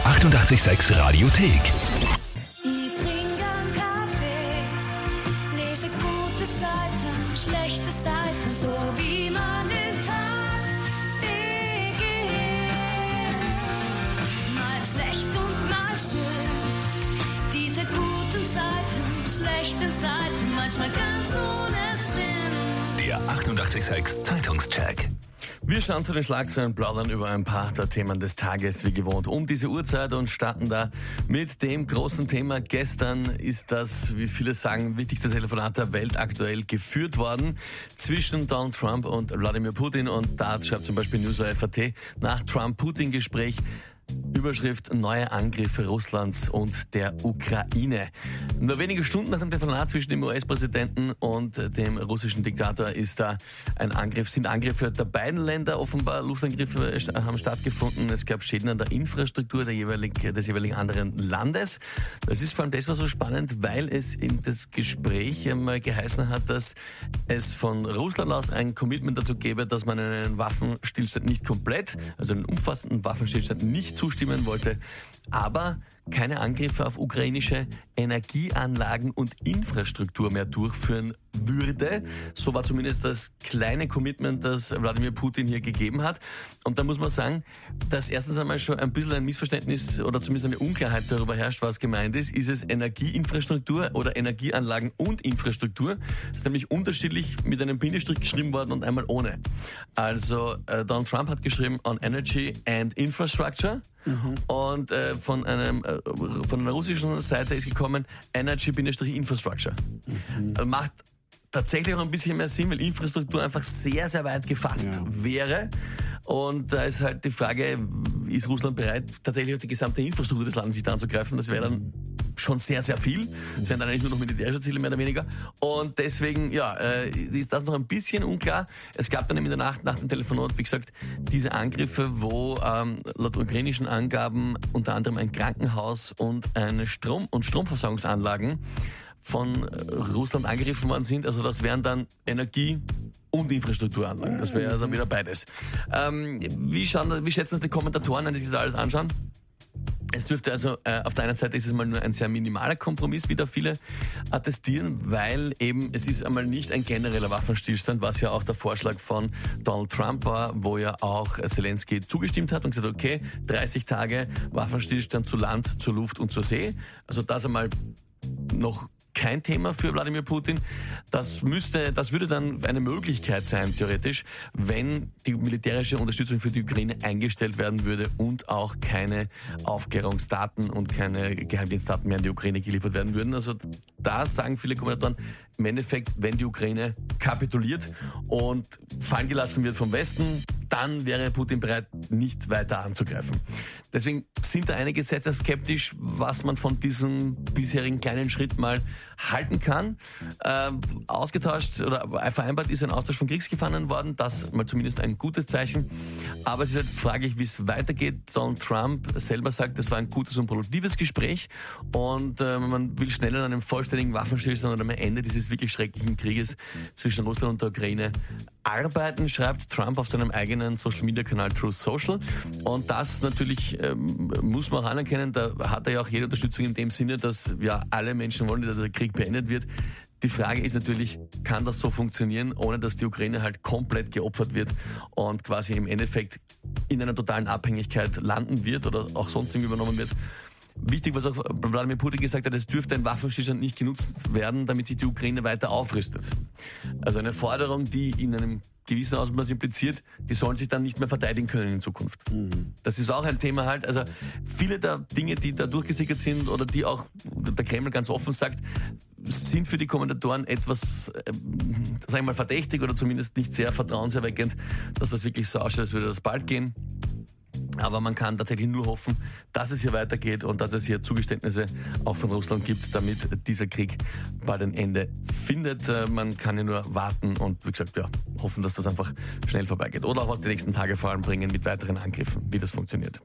886 Radiothek. Ich trinke einen Kaffee, lese gute Seiten, schlechte Seiten, so wie man den Tag beginnt. Mal schlecht und mal schön, diese guten Seiten, schlechten Seiten, manchmal ganz ohne Sinn. Der 886 Zeitungscheck. Wir schauen zu den Schlagzeilen, plaudern über ein paar der Themen des Tages, wie gewohnt, um diese Uhrzeit und starten da mit dem großen Thema. Gestern ist das, wie viele sagen, wichtigste Telefonat der Welt aktuell geführt worden zwischen Donald Trump und Wladimir Putin. Und da schreibt zum Beispiel News.fr.at nach Trump-Putin-Gespräch Überschrift: Neue Angriffe Russlands und der Ukraine. Nur wenige Stunden nach dem Telefonat zwischen dem US-Präsidenten und dem russischen Diktator sind Angriffe der beiden Länder offenbar. Luftangriffe haben stattgefunden. Es gab Schäden an der Infrastruktur des jeweiligen anderen Landes. Das ist vor allem deshalb so spannend, weil es in das Gespräch einmal geheißen hat, dass es von Russland aus ein Commitment dazu gäbe, dass man einen Waffenstillstand nicht komplett, also einen umfassenden Waffenstillstand nicht zustimmen wollte, aber keine Angriffe auf ukrainische Energieanlagen und Infrastruktur mehr durchführen würde. So war zumindest das kleine Commitment, das Wladimir Putin hier gegeben hat. Und da muss man sagen, dass erstens einmal schon ein bisschen ein Missverständnis oder zumindest eine Unklarheit darüber herrscht, was gemeint ist. Ist es Energieinfrastruktur oder Energieanlagen und Infrastruktur? Das ist nämlich unterschiedlich mit einem Bindestrich geschrieben worden und einmal ohne. Also Donald Trump hat geschrieben on Energy and Infrastructure. Und von einer russischen Seite ist gekommen Energy-Infrastructure. Macht tatsächlich auch ein bisschen mehr Sinn, weil Infrastruktur einfach sehr, sehr weit gefasst wäre. Und da ist halt die Frage, ist Russland bereit, tatsächlich auch die gesamte Infrastruktur des Landes sich da anzugreifen? Das wäre dann schon sehr, sehr viel. Das wären dann eigentlich nur noch militärische Ziele, mehr oder weniger. Und deswegen, ist das noch ein bisschen unklar. Es gab dann in der Nacht nach dem Telefonat, wie gesagt, diese Angriffe, wo laut ukrainischen Angaben unter anderem ein Krankenhaus und eine Stromversorgungsanlagen von Russland angegriffen worden sind. Also das wären dann Energie- und Infrastrukturanlagen. Das wäre ja dann wieder beides. Wie schätzen das die Kommentatoren, wenn sie sich das alles anschauen? Es dürfte also, auf der einen Seite ist es mal nur ein sehr minimaler Kompromiss, wie da viele attestieren, weil eben es ist einmal nicht ein genereller Waffenstillstand, was ja auch der Vorschlag von Donald Trump war, wo ja auch Zelensky zugestimmt hat und gesagt, okay, 30 Tage Waffenstillstand zu Land, zur Luft und zur See. Also das einmal noch kein Thema für Wladimir Putin. Das würde dann eine Möglichkeit sein, theoretisch, wenn die militärische Unterstützung für die Ukraine eingestellt werden würde und auch keine Aufklärungsdaten und keine Geheimdienstdaten mehr an die Ukraine geliefert werden würden. Also da sagen viele Kommentatoren, im Endeffekt, wenn die Ukraine kapituliert und fallen gelassen wird vom Westen, dann wäre Putin bereit, nicht weiter anzugreifen. Deswegen sind da einige sehr, sehr skeptisch, was man von diesem bisherigen kleinen Schritt mal halten kann. Ausgetauscht oder vereinbart ist ein Austausch von Kriegsgefangenen worden, das mal zumindest ein gutes Zeichen. Aber es ist halt fraglich, wie es weitergeht. Donald Trump selber sagt, es war ein gutes und produktives Gespräch und man will schneller an einem vollständigen Waffenstillstand oder am Ende dieses wirklich schrecklichen Krieges zwischen Russland und der Ukraine arbeiten, schreibt Trump auf seinem eigenen Social-Media-Kanal Truth Social. Und das natürlich muss man auch anerkennen, da hat er ja auch jede Unterstützung in dem Sinne, dass ja alle Menschen wollen, dass der Krieg beendet wird. Die Frage ist natürlich, kann das so funktionieren, ohne dass die Ukraine halt komplett geopfert wird und quasi im Endeffekt in einer totalen Abhängigkeit landen wird oder auch sonst irgendwie übernommen wird. Wichtig, was auch Wladimir Putin gesagt hat, es dürfte ein Waffenstillstand nicht genutzt werden, damit sich die Ukraine weiter aufrüstet. Also eine Forderung, die in einem gewissen Ausmaß impliziert, die sollen sich dann nicht mehr verteidigen können in Zukunft. Das ist auch ein Thema halt, also viele der Dinge, die da durchgesickert sind oder die auch der Kreml ganz offen sagt, sind für die Kommentatoren etwas, sagen wir mal, verdächtig oder zumindest nicht sehr vertrauenserweckend, dass das wirklich so ausschaut, als würde das bald gehen. Aber man kann tatsächlich nur hoffen, dass es hier weitergeht und dass es hier Zugeständnisse auch von Russland gibt, damit dieser Krieg bald ein Ende findet. Man kann ja nur warten und, wie gesagt, hoffen, dass das einfach schnell vorbeigeht. Oder auch was die nächsten Tage vor allem bringen mit weiteren Angriffen, wie das funktioniert.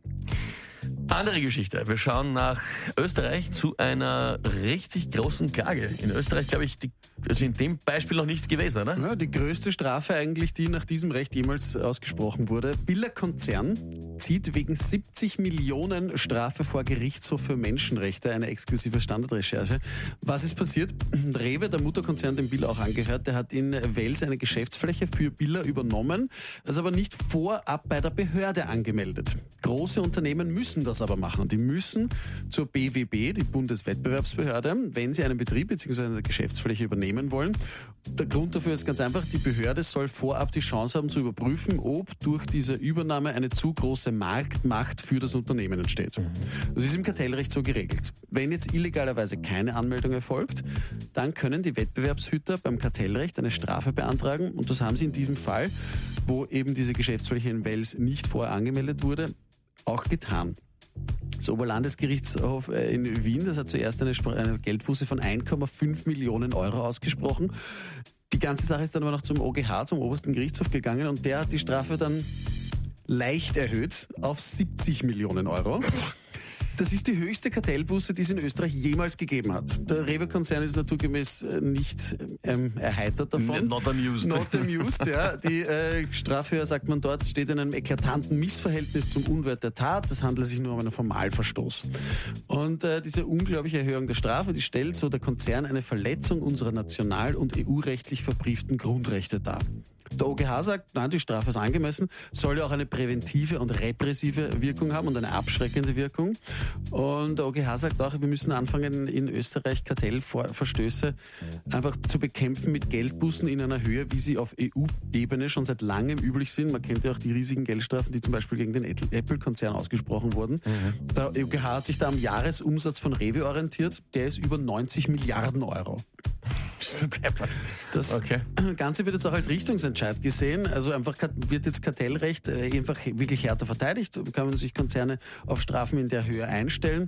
Andere Geschichte. Wir schauen nach Österreich zu einer richtig großen Klage. In Österreich, glaube ich, also in dem Beispiel noch nichts gewesen, oder? Ja, die größte Strafe eigentlich, die nach diesem Recht jemals ausgesprochen wurde. Billa Konzern zieht wegen 70 Millionen Strafe vor Gerichtshof für Menschenrechte, eine exklusive Standardrecherche. Was ist passiert? Rewe, der Mutterkonzern, dem Billa auch angehört, der hat in Wels eine Geschäftsfläche für Billa übernommen, das aber nicht vorab bei der Behörde angemeldet. Große Unternehmen müssen das aber machen. Die müssen zur BWB, die Bundeswettbewerbsbehörde, wenn sie einen Betrieb bzw. eine Geschäftsfläche übernehmen wollen. Der Grund dafür ist ganz einfach, die Behörde soll vorab die Chance haben zu überprüfen, ob durch diese Übernahme eine zu große Marktmacht für das Unternehmen entsteht. Das ist im Kartellrecht so geregelt. Wenn jetzt illegalerweise keine Anmeldung erfolgt, dann können die Wettbewerbshüter beim Kartellrecht eine Strafe beantragen und das haben sie in diesem Fall, wo eben diese Geschäftsfläche in Wels nicht vorher angemeldet wurde, auch getan. Das Oberlandesgerichtshof in Wien, das hat zuerst eine Geldbuße von 1,5 Millionen Euro ausgesprochen. Die ganze Sache ist dann aber noch zum OGH, zum Obersten Gerichtshof gegangen und der hat die Strafe dann leicht erhöht auf 70 Millionen Euro. Das ist die höchste Kartellbuße, die es in Österreich jemals gegeben hat. Der Rewe-Konzern ist naturgemäß nicht erheitert davon. Not amused. Not amused, ja. Die Strafe, sagt man dort, steht in einem eklatanten Missverhältnis zum Unwert der Tat. Es handelt sich nur um einen Formalverstoß. Und diese unglaubliche Erhöhung der Strafe, die stellt so der Konzern eine Verletzung unserer national- und EU-rechtlich verbrieften Grundrechte dar. Der OGH sagt, nein, die Strafe ist angemessen, soll ja auch eine präventive und repressive Wirkung haben und eine abschreckende Wirkung. Und der OGH sagt auch, wir müssen anfangen, in Österreich Kartellverstöße einfach zu bekämpfen mit Geldbußen in einer Höhe, wie sie auf EU-Ebene schon seit langem üblich sind. Man kennt ja auch die riesigen Geldstrafen, die zum Beispiel gegen den Apple-Konzern ausgesprochen wurden. Der OGH hat sich da am Jahresumsatz von Rewe orientiert, der ist über 90 Milliarden Euro. Das Ganze wird jetzt auch als Richtungsentscheid gesehen. Also einfach wird jetzt Kartellrecht einfach wirklich härter verteidigt. Kann man sich Konzerne auf Strafen in der Höhe einstellen.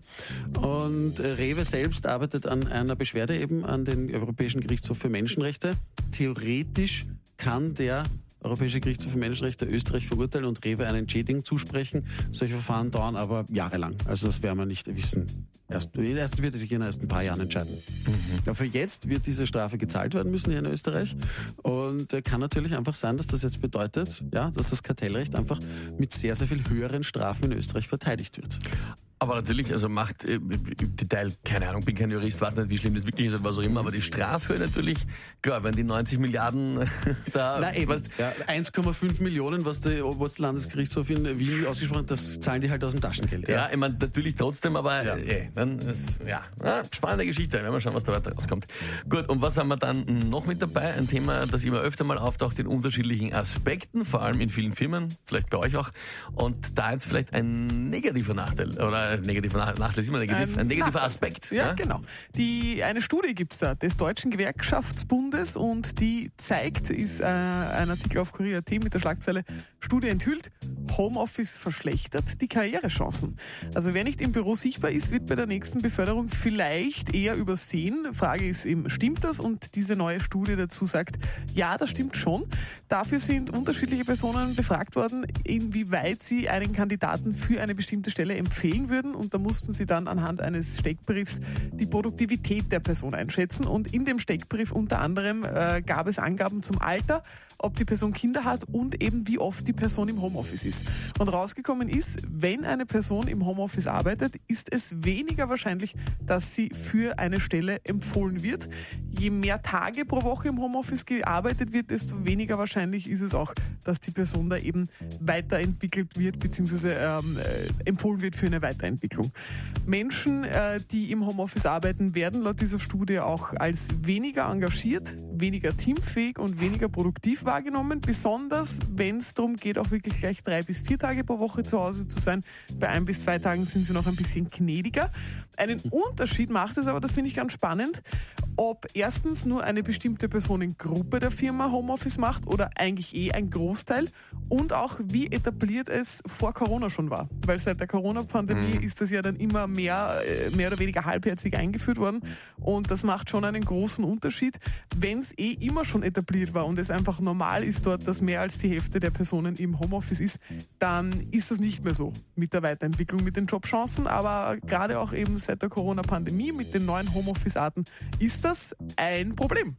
Und Rewe selbst arbeitet an einer Beschwerde eben an den Europäischen Gerichtshof für Menschenrechte. Theoretisch kann der Europäische Gerichtshof für Menschenrechte Österreich verurteilen und Rewe eine Entschädigung zusprechen. Solche Verfahren dauern aber jahrelang. Also das werden wir nicht wissen. Erst wird es sich in ein paar Jahren entscheiden. Dafür jetzt wird diese Strafe gezahlt werden müssen hier in Österreich. Und kann natürlich einfach sein, dass das jetzt bedeutet, ja, dass das Kartellrecht einfach mit sehr, sehr viel höheren Strafen in Österreich verteidigt wird. Aber natürlich, also macht im Detail, keine Ahnung, bin kein Jurist, weiß nicht, wie schlimm das wirklich ist oder was auch immer, aber die Strafe natürlich, klar, wenn die 90 Milliarden da... Na eben, ja, 1,5 Millionen, was der Oberste Landesgerichtshof in Wien ausgesprochen hat, das zahlen die halt aus dem Taschengeld. Ja, ich meine, natürlich trotzdem, aber dann ist, spannende Geschichte, werden wir schauen, was da weiter rauskommt. Gut, und was haben wir dann noch mit dabei? Ein Thema, das immer öfter mal auftaucht in unterschiedlichen Aspekten, vor allem in vielen Firmen, vielleicht bei euch auch, und da jetzt vielleicht ein negativer Nachteil, oder negativer Nachteil ist immer negativ, ein negativer Aspekt. Ja, genau. Eine Studie gibt's da des Deutschen Gewerkschaftsbundes und die zeigt, ist ein Artikel auf Kurier.at mit der Schlagzeile Studie enthüllt, Homeoffice verschlechtert die Karrierechancen. Also wer nicht im Büro sichtbar ist, wird bei der nächsten Beförderung vielleicht eher übersehen. Frage ist eben, stimmt das? Und diese neue Studie dazu sagt, ja, das stimmt schon. Dafür sind unterschiedliche Personen befragt worden, inwieweit sie einen Kandidaten für eine bestimmte Stelle empfehlen würden. Und da mussten sie dann anhand eines Steckbriefs die Produktivität der Person einschätzen. Und in dem Steckbrief unter anderem gab es Angaben zum Alter, ob die Person Kinder hat und eben wie oft die Person im Homeoffice ist. Und rausgekommen ist, wenn eine Person im Homeoffice arbeitet, ist es weniger wahrscheinlich, dass sie für eine Stelle empfohlen wird. Je mehr Tage pro Woche im Homeoffice gearbeitet wird, desto weniger wahrscheinlich ist es auch, dass die Person da eben weiterentwickelt wird bzw. empfohlen wird für eine Weiterentwicklung. Menschen, die im Homeoffice arbeiten, werden laut dieser Studie auch als weniger engagiert, weniger teamfähig und weniger produktiv wahrgenommen, besonders wenn es darum geht, auch wirklich gleich 3 bis 4 Tage pro Woche zu Hause zu sein. Bei 1 bis 2 Tagen sind sie noch ein bisschen gnädiger. Einen Unterschied macht es aber, das finde ich ganz spannend, ob erstens nur eine bestimmte Personengruppe der Firma Homeoffice macht oder eigentlich ein Großteil und auch wie etabliert es vor Corona schon war. Weil seit der Corona-Pandemie ist das ja dann immer mehr oder weniger halbherzig eingeführt worden und das macht schon einen großen Unterschied. Wenn es immer schon etabliert war und es einfach normal ist dort, dass mehr als die Hälfte der Personen im Homeoffice ist, dann ist das nicht mehr so mit der Weiterentwicklung, mit den Jobchancen, aber gerade auch eben seit der Corona-Pandemie mit den neuen Homeoffice-Arten ist das ein Problem.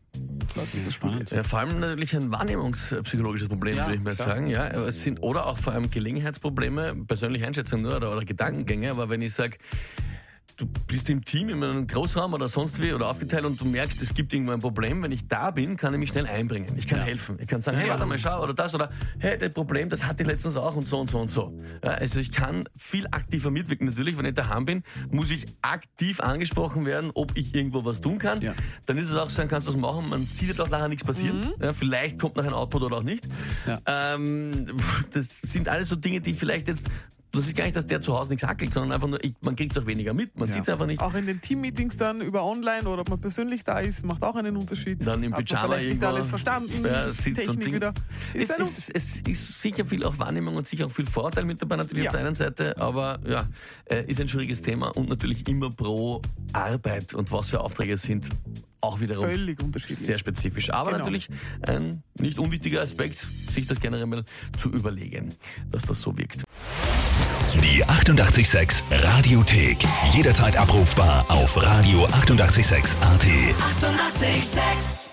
laut dieser Studie. Ja, vor allem natürlich ein wahrnehmungspsychologisches Problem, Ja, würde ich mal klar. sagen. Ja, aber es sind, oder auch vor allem Gelegenheitsprobleme, persönliche Einschätzung nur oder Gedankengänge. Aber wenn ich sage, du bist im Team, in einem Großraum oder sonst wie oder aufgeteilt und du merkst, es gibt irgendwo ein Problem, wenn ich da bin, kann ich mich schnell einbringen. Ich kann helfen. Ich kann sagen, hey, warte mal, schau, oder das, oder hey, das Problem, das hatte ich letztens auch und so und so und so. Ja, also ich kann viel aktiver mitwirken. Natürlich, wenn ich daheim bin, muss ich aktiv angesprochen werden, ob ich irgendwo was tun kann. Ja. Dann ist es auch so, dann kannst du das machen, man sieht ja doch nachher nichts passieren. Ja, vielleicht kommt nachher ein Output oder auch nicht. Ja. Das sind alles so Dinge, die vielleicht jetzt, das ist gar nicht, dass der zu Hause nichts hackelt, sondern einfach nur, man kriegt es auch weniger mit, man sieht es einfach nicht. Auch in den Teammeetings dann über online oder ob man persönlich da ist, macht auch einen Unterschied. Dann im Hat man Pyjama vielleicht nicht irgendwo, alles verstanden, ja, sitzt und Technik Ding. wieder. Es ist sicher viel auch Wahrnehmung und sicher auch viel Vorteil mit dabei natürlich Ja. auf der einen Seite, aber ja, ist ein schwieriges Thema und natürlich immer pro Arbeit und was für Aufträge es sind, auch wiederum Völlig unterschiedlich. sehr spezifisch. Aber Genau. natürlich ein nicht unwichtiger Aspekt, sich das generell mal zu überlegen, dass das so wirkt. Die 88,6 Radiothek. Jederzeit abrufbar auf radio886.at. 88,6. Eighty-eight, sex.